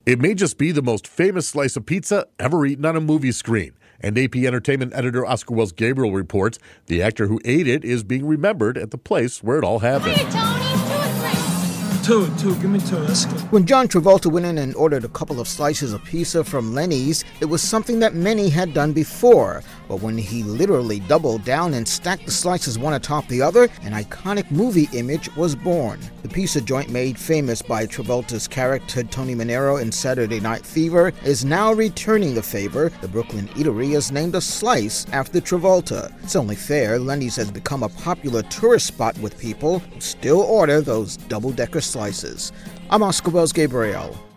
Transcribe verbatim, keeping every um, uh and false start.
It may just be the most famous slice of pizza ever eaten on a movie screen. And A P Entertainment editor Oscar Wells Gabriel reports the actor who ate it is being remembered at the place where it all happened. Hey, Tony, two or three? Two, two, give me two, let's go. When John Travolta went in and ordered a couple of slices of pizza from Lenny's, it was something that many had done before. But when he literally doubled down and stacked the slices one atop the other, an iconic movie image was born. The pizza joint made famous by Travolta's character Tony Manero in Saturday Night Fever is now returning the favor. The Brooklyn Eatery has named a slice after Travolta. It's only fair Lenny's has become a popular tourist spot with people who still order those double-decker slices. I'm Oscar Wells Gabriel.